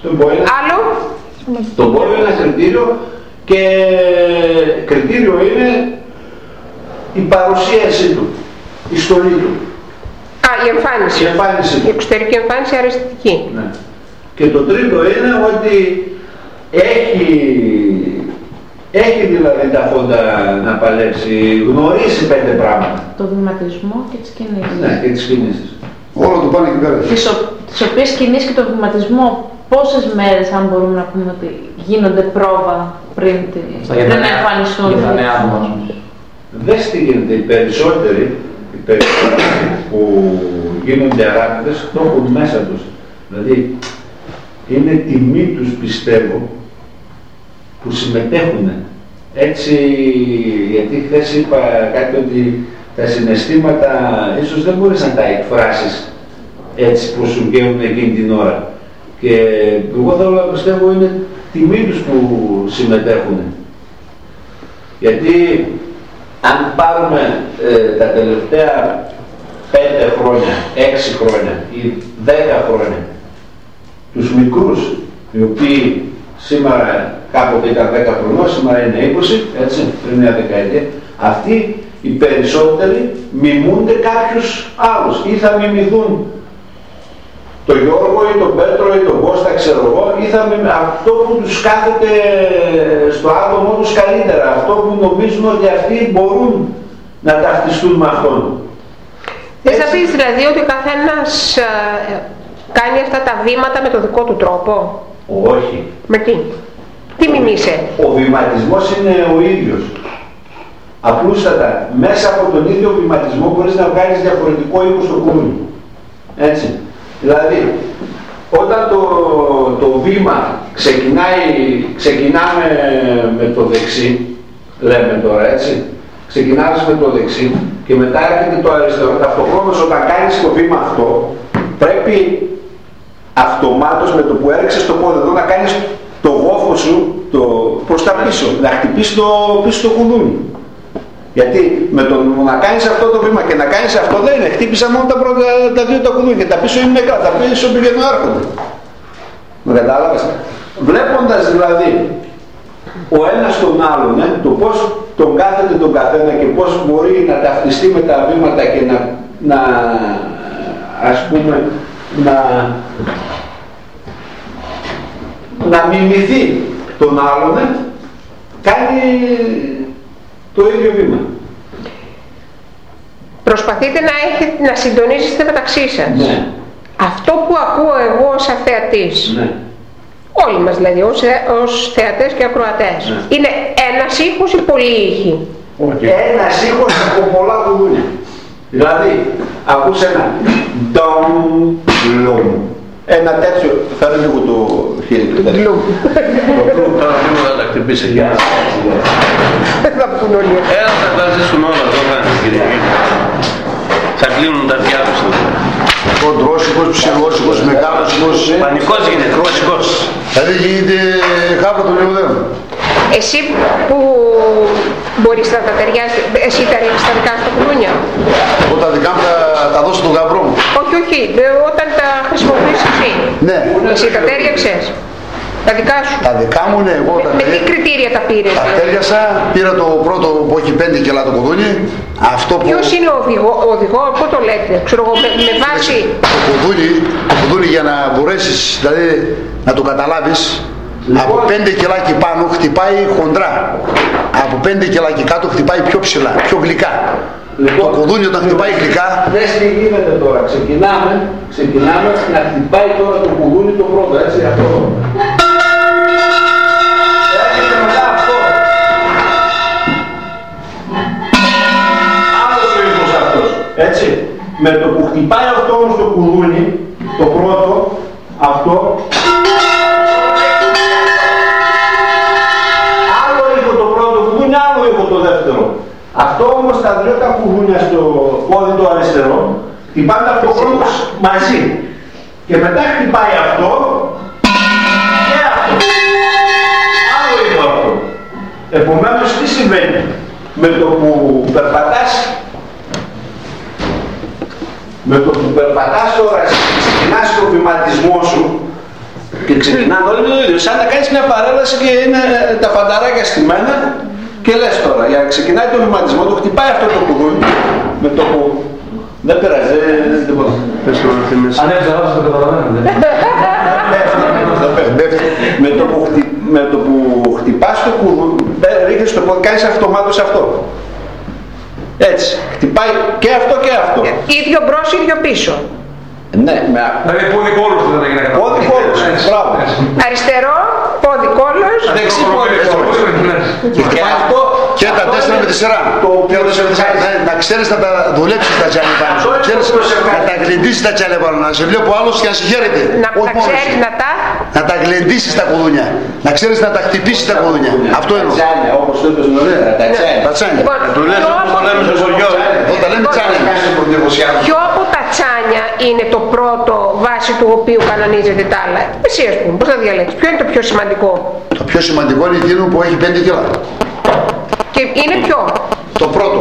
Άλλο. Το πόλο είναι ένα κριτήριο και κριτήριο είναι η παρουσίασή του, η στολή του. Η εμφάνιση. Η εξωτερική εμφάνιση αισθητική. Ναι. Και το τρίτο είναι ότι έχει δηλαδή τα φόντα να παλέψει, γνωρίζει 5 πράγματα. Το βηματισμό και τις κινήσεις. Ναι, και τις κινήσεις. Όλο το πάνε εκεί πέρα. Τις οποίες κινήσεις και το βηματισμό, πόσες μέρες, αν μπορούμε να πούμε, ότι γίνονται πρόβα πριν να εμφανιστούν. Για τα νέα άτομα. Δες τι γίνεται, οι περισσότεροι που γίνονται αράπητες το έχουν μέσα τους. Δηλαδή, είναι τιμή τους, πιστεύω, που συμμετέχουν. Έτσι, γιατί χθες είπα κάτι ότι τα συναισθήματα ίσως δεν μπορείς να τα εκφράσεις έτσι που σου βγαίνουν εκείνη την ώρα. Και εγώ θέλω να πιστεύω είναι τιμή τους που συμμετέχουν. Γιατί αν πάρουμε τα τελευταία 5 χρόνια, 6 χρόνια ή 10 χρόνια τους μικρούς, οι οποίοι σήμερα κάποτε ήταν 10 χρονών, σήμερα είναι 20, έτσι, πριν μια δεκαετία, αυτοί οι περισσότεροι μιμούνται κάποιους άλλους ή θα μιμηθούν τον Γιώργο ή τον Πέτρο ή τον Κώστα, ξέρω εγώ, ή θα αυτό που τους κάθεται στο άτομο τους καλύτερα, αυτό που νομίζουν ότι αυτοί μπορούν να ταυτιστούν με αυτόν. Δεν θα πεις δηλαδή ότι ο καθένας κάνει αυτά τα βήματα με τον δικό του τρόπο? Όχι. Με τι? Τι μιμήσε? Ο βηματισμός είναι ο ίδιος. Απλούστατα, μέσα από τον ίδιο βηματισμό μπορείς να βγάλεις διαφορετικό ύφο στο κούνι. Έτσι. Δηλαδή, όταν το βήμα ξεκινάμε με το δεξί, λέμε τώρα έτσι, ξεκινάς με το δεξί και μετά έρχεται το αριστερό. Ταυτοχρόνως όταν κάνεις το βήμα αυτό, πρέπει αυτομάτως με το που έριξες το πόδι εδώ να κάνεις το γόφο σου προς τα πίσω, να χτυπήσεις πίσω το κουδούνι. Γιατί με το να κάνεις αυτό το βήμα και να κάνεις αυτό δεν είναι, χτύπησα μόνο τα δύο τα κουδούνια και τα πίσω είναι νεκρά, τα πίσω πηγαίνουν έρχονται. Με κατάλαβες? Βλέποντας δηλαδή ο ένας τον άλλον, το πώς τον κάθεται τον καθένα και πώς μπορεί να ταυτιστεί με τα βήματα και να ας πούμε να μιμηθεί τον άλλον, κάνει το ίδιο βήμα. Προσπαθείτε να συντονίζεστε μεταξύ σας. Ναι. Αυτό που ακούω εγώ σαν θεατής, Ναι. όλοι μας δηλαδή ως θεατές και ακροατές, ναι, είναι ένας ήχος ή πολλοί ήχοι? Ένας ήχος από πολλά κουδούνια. Δηλαδή, ακούς ένα ντομ, λομ. Ένα τέτοιο, φέρε λίγο το χέρι του. Λομ. Το πλουμ τώρα λίγο θα τα χτυπήσει εκεί. Δεν θα πούν όλοι. Έλα θα τα ζήσουν όλα εδώ κάνεις κύριε. Θα κλείνουν τα αυτιά τους. Κοντρόσικος, ψηλόσικος, μεγάλωσικος. Πανικός γίνεται, κρόσικος. Δηλαδή γίνεται χάπρο το λιωδέο. Εσύ που μπορείς να τα ταιριάσεις, εσύ τα ρίχνεις τα δικά σου τα κουδούνια? Εγώ τα δικά μου τα δώσω τον γαμπρό μου. Όχι, όχι, όταν τα χρησιμοποιείς εσύ. Ναι. Εσύ τα τέριαξες? Τα δικά σου? Τα δικά μου, ναι, εγώ τα Με τι κριτήρια τα πήρες? Τα τέριασα, πήρα το πρώτο που έχει 5 κιλά το κουδούνι. Αυτό που... Ποιος είναι ο οδηγό, πού το λέτε, ξέρω εγώ, με βάση... Το κουδούνι για να μπορέσεις, δηλαδή να το καταλάβεις, από 5 κιλάκι πάνω χτυπάει χοντρά. Από 5 κιλάκι κάτω χτυπάει πιο ψηλά, πιο γλυκά. Το κουδούνι όταν χτυπάει γλυκά... Δες τι γίνεται τώρα. Ξεκινάμε να χτυπάει τώρα το κουδούνι το πρώτο, έτσι, αυτό. Έρχεται μετά αυτό. Άλλος ο ήχος αυτός, έτσι. Με το που χτυπάει αυτό όμως το κουδούνι, το πρώτο, αυτό, άλλο ήχο το πρώτο κουδούνι, άλλο ήχο το δεύτερο. Αυτό όμως τα δύο τα κουδούνια στο πόδι το αριστερό χτυπάνε αυτοχρόνως μαζί. Και μετά χτυπάει αυτό και αυτό. Άλλο είναι αυτό. Επομένως τι συμβαίνει? Με το που περπατάς τώρα, ξεκινάς το βηματισμό σου, Και ξεκινάνε όλοι με το ίδιο. Σαν να κάνεις μια παρέλαση και είναι τα φανταράκια στημένα και λες τώρα, για να ξεκινάει το βηματισμό, το χτυπάει αυτό το κουδούνι με το που δεν πειράζει, δεν τίποτα. Αν έχεις να το καταλαβαίνετε. Με το που χτυπάς το κουδούνι, ρίχνεις το πόδι, κάνεις αυτομάτως αυτό. Έτσι, χτυπάει και αυτό και αυτό. Ίδιο μπρος, ίδιο πίσω. Ναι, δηλαδή πόδι κόλλος δεν θα γίνει. πόδι κόλλος, μπράβο. Αριστερό, πόδι κόλλος. Δεξί πόδι κόλλος. Και αυτό Και τα 4 με τη σειρά. Να ξέρεις να τα δουλέψεις τα τσάλια πάνω σου. Να τα γλεντήσεις τα τσάλια πάνω. Να σε βλέπω άλλος και να σε χαίρεται. Να τα γλεντήσεις τα κουδούνια. Να ξέρεις να τα χτυπήσεις τα κουδούνια. Αυτό εννοώ. Τα τσάλια, όπως το είπες νωρίτερα. Τα τσάλια. Το λες όπως το λέμε στο χωριό. Όταν λέμε τσάλια. Ποιο από τα τσάνια είναι το πρώτο βάση του οποίου κανονίζεται τα άλλα? Εσύ ας πούμε, πώς θα διαλέξεις? Ποιο είναι το πιο σημαντικό? Το πιο σημαντικό είναι εκείνο που έχει 5 κιλά. Και είναι ποιο? Το πρώτο.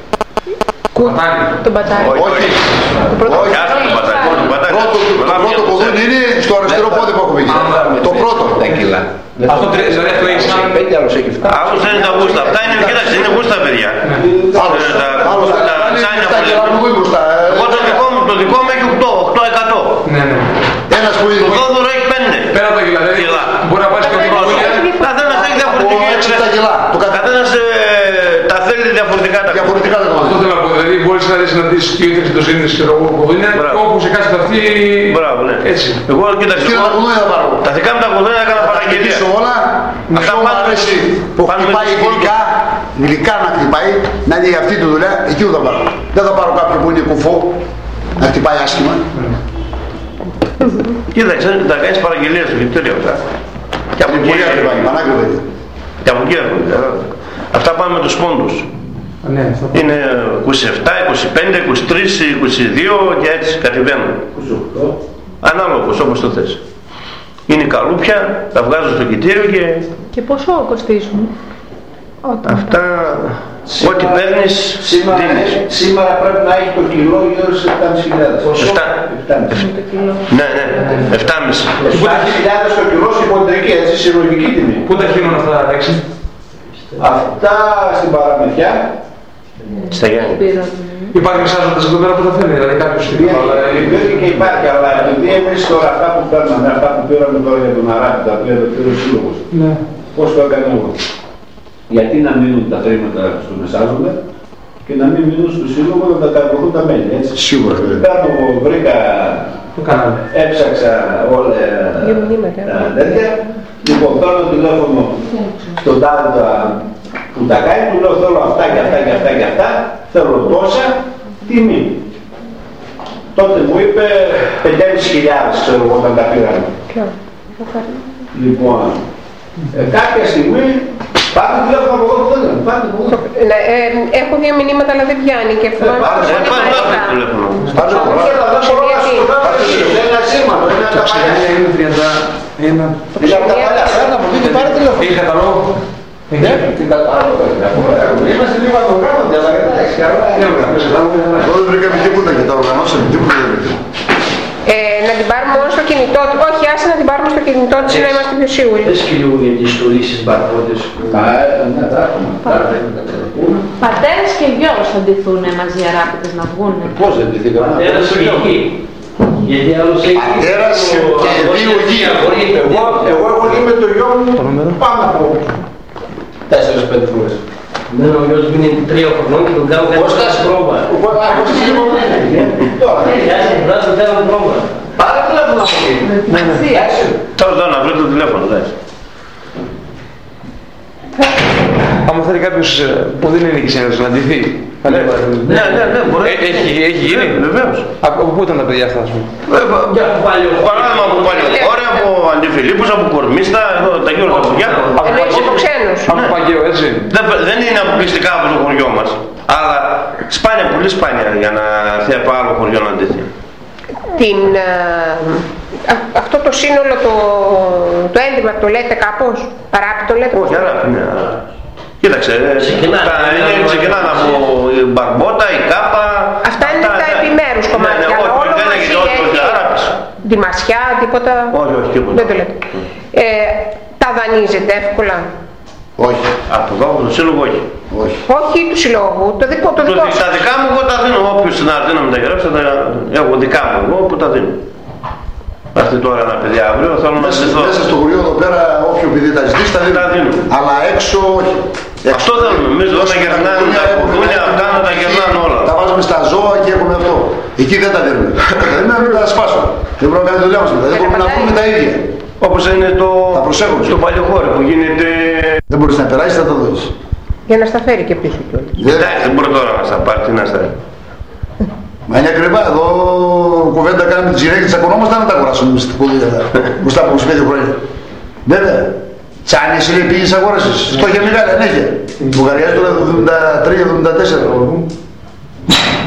Το μπατάκι. Όχι. Το πρώτο. Όχι. Το πρώτο κουδούνι είναι στο αριστερό πόδι που έχουμε εκεί. Το πρώτο. Αυτό δηλαδή αυτό έχει σαν... Άλλος είναι τα γούστα. Αυτά είναι, κοίταξε, είναι γούστα παιδιά. Άλλος Τα τσάνια που είναι. Εγώ το δικό μου έχει 8%. Ναι. Ένας που είναι... Το δόδωρο έχει 5. Πέρα από τα κιλά, δηλαδή μπορεί να πάρεις κάτι κουδούνια. Καθένας έχει διαφορετική. 6 κιλά. Καθένας τα θέλει διαφορετικά τα Διαφορετικά τα Αυτό θέλω να πω, δηλαδή μπορείς να δεις τι ήθελες το σύνδεσαι και εγώ κουδούνια και όπου σε κάτσε αυτή έτσι. Εγώ κοίταξε, τα δικά μου τα κουδούνια έκανα παραγγελία. Όλα, Αυτά μου αρέσει που χτυπάει γλυκά να χτυπάει, να είναι για αυτή τη δουλειά, εκεί θα πάρω. Δεν θα πάρω κάποιον που είναι κουφό, να χτυπάει άσχημα. Κοίταξε, τα κάνεις παραγγελία στο γυπτήριο αυτά. Και από εκεί έρχονται. Αυτά πάνε με τους πόντους. Είναι 27, 25, 23, 22 και έτσι κατεβαίνουν. Ανάλογος όπως το θες. Είναι καλούπια, τα βγάζω στο κητήριο Και πόσο κοστίζουν? Αυτά, ό,τι παίρνεις, δίνεις. Σήμερα πρέπει να έχει το κιλό γύρω σε 7.500. 7.500. Ναι, 7.500. 7.500 το κιλό στην ποντρική, έτσι, συλλογική τιμή. Πού τα χύνουν αυτά τα έξι? Αυτά στην Παραμεθιά. Στα Γιάννη. Υπάρχει μεσάζοντας εδώ πέρα που τα θέλει, δηλαδή κάποιος Υπήρχε και υπάρχει, αλλά επειδή εμείς τώρα αυτά που παίρναμε, αυτά που πήραμε τώρα για τον Αράπη, τα οποία το πήρε ο Σύλλογος, πώς το έκανε εγώ? Γιατί να μείνουν τα χρήματα στον μεσάζοντα και να μην μείνουν στο Σύλλογο να τα καρποθούν τα μέλη, έτσι. Σίγουρα. Παίρνω, βρήκα, έψαξα όλα τα τέτοια. Λοιπόν, παίρνω τηλέφωνο στον τάδε που τα κάνει, του λέω θέλω αυτά και αυτά και αυτά και αυτά, θέλω τόσα, τιμή. Τότε μου είπε 5.500, ξέρω εγώ, όταν τα πήραμε. Λοιπόν, κάποια στιγμή πάρτε τηλέφωνο από εδώ που θέλετε, πάρτε από εδώ. Έχω δύο μηνύματα αλλά δεν πιάνει και αυτό. Πάρτε τηλέφωνο. Πάρτε πολλά, δεν μπορώ να σου το κάνω, είναι ένα σήματο, είναι τα παλιά. Είναι από τα παλιά, φέρνα από εκεί, πάρε τηλέφωνο. Έχει καταλόγο? Την κατάλογο, είμαστε λίγο αργογράμματοι, αλλά εντάξει, καλά. Δεν βρήκαμε τίποτα και τα οργανώσαμε, τίποτα δεν βρήκαμε. Να την πάρουμε μόνο στο κινητό του. Όχι, άσε να την πάρουμε στο κινητό της να είμαστε πιο σίγουροι. Πες και λίγο για τις ιστορίες μπαρκόντες που... Ναι, τα έχουμε. Πατέρας και γιος θα ντυθούν μαζί οι Αράπητες να βγουν. Πώς δεν ντυθήκαμε? Πατέρας και γη. Γιατί άλλος έχει... Πατέρας και δύο γη. Εγώ έχω γίνει με το γιο μου πάνω από 4-5 φορές. Ναι, ο γιος μου είναι 3 χρονών και τον κάνω κάτι πρόβα. Τώρα. Άσε, τον κάνω πρόβα. Πάρε τηλέφωνο από εκεί. Τώρα εδώ να βρει το τηλέφωνο, δες. Άμα θέλει κάποιος που δεν είναι ξένος να ντυθεί. Ναι, μπορεί. Έχει γίνει. Βεβαίως. Από πού ήταν τα παιδιά αυτά, ας πούμε? Παράδειγμα από Παλαιοχώρη, από Αντιφιλίππους, από Κορμίστα, εδώ τα γύρω τα χωριά. Εννοείς από ξένους. Από Παγκαίο, έτσι. Δεν είναι αποκλειστικά από το χωριό μας. Αλλά σπάνια, πολύ σπάνια για να έρθει από άλλο χωριό να ντυθεί. Αυτό το σύνολο, το ένδυμα το λέτε κάπως? Αράπη το λέτε? Όχι, Αράπη, ναι. Κοίταξε, ξεκινάνε από η μπαρμπότα, η κάπα. Αυτά είναι τα επιμέρους κομμάτια. Όχι, δεν έχει τόσο Αράπης. Δημασιά, τίποτα? Όχι, τίποτα. Δεν το λέτε. Τα δανείζετε εύκολα? Όχι. Από εδώ, από το σύλλογο, όχι. Όχι του συλλόγου, το δικό. Τα δικά μου εγώ τα δίνω. Όποιος στην Αρτίνα με τα γράψει, έχω δικά μου εγώ που τα δίνω. Αυτή τώρα ένα παιδί αύριο θέλω να ζητώ. Μέσα στο χωριό εδώ πέρα, όποιο παιδί τα ζητήσει, τα δίνω. Αλλά έξω, όχι. Αυτό θέλουμε. Εμείς εδώ να γερνάνε τα κουδούνια, αυτά να τα γερνάνε όλα. Τα βάζουμε στα ζώα και έχουμε αυτό. Εκεί δεν τα δίνουμε. Δεν τα σπάσω. Δεν μπορούμε να κάνουμε δουλειά μας μετά. Δεν μπορούμε να πούμε τα ίδια. Όπως είναι στο παλιοχώρι που γίνεται. Δεν μπορείς να περάσεις, θα τα δώσεις. Για να στα φέρει και πίσω κιόλας. Εντάξει, δεν μπορεί τώρα να στα πάρει, τι να στα. Μα είναι ακριβά, εδώ κουβέντα κάνουμε τις γυναίκες, τσακωνόμαστε να τα αγοράσουμε στην ποδήλια μπροστά από 25 χρόνια. Βέβαια, τσάνι εσύ λέει πήγες αγόρασες, φτώχεια μεγάλη, ανέχεια. Η Βουλγαρία τώρα 73-74.